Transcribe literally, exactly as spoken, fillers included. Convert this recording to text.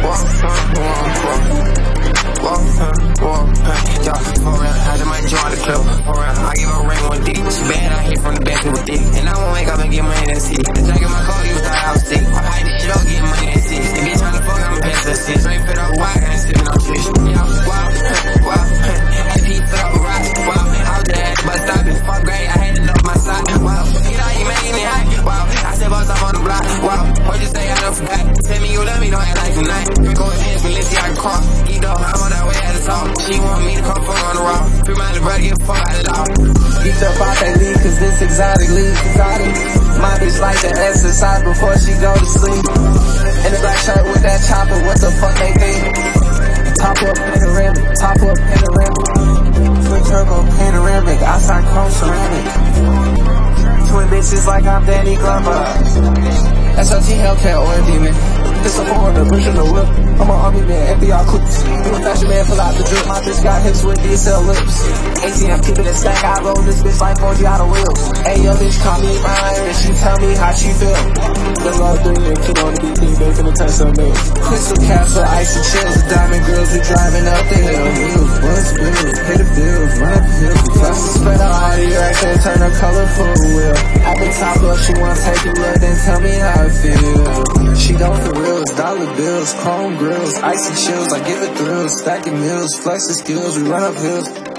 Y'all, for real, I just might join the club. For real, I give a ring one dick. She bad, I hit from the back with a dick. And I won't wake up and get money and see. The jacket my coat, you thought I was sick. I hide this shit up, get money and see. If bitch tryna fuck, I'ma pass that shit. Straight fit up wide, I ain't sippin' on fish. Yeah, wow, wow, A P fit up a rock. Wow, I was dead, but stop it. Fuck great, I had to love my side. Wow, get out, you making it hot. Wow, I said bust up on the block. Wow, what you say, I don't forgot. Tell me you love me, don't act like tonight. Go ahead, let's see I can cross. Eat up, I'm on that way at the top. She want me to come fuck on the rock. Free my little brother, get fuck out of law. Eat up out that lead, cause this exotic lead, exotic. My bitch like to exercise before she go to sleep. In the black shirt with that chopper, what the fuck they think? Top up panoramic, top up panoramic. Twin turbo panoramic, outside chrome ceramic. Twin bitches like I'm Danny Glover. S L T Hellcat or a demon. This a foreigner, pushing the whip. I'm an army man, F B I cooks. You a fashion man, pull out the drip. My bitch got hips with D S L lips. A T M keeping it stack, I roll this bitch like four G out of wheels. Hey, yo, bitch call me Ryan, and she tell me how she feel. The love thing, and kid on the B T, they finna touch some milk. Crystal castle, icy chills, diamond grills, we driving up the hill. Wheels, bust bills, pay the bills, run up the hills. Plus the spread out all the racks and turn her colorful wheel. I been top up, she wanna take a look, then tell me how it feel. She don't for real. Dollar bills, chrome grills, icy chills, I give it thrills, stacking meals, flex the skills, we run up hills.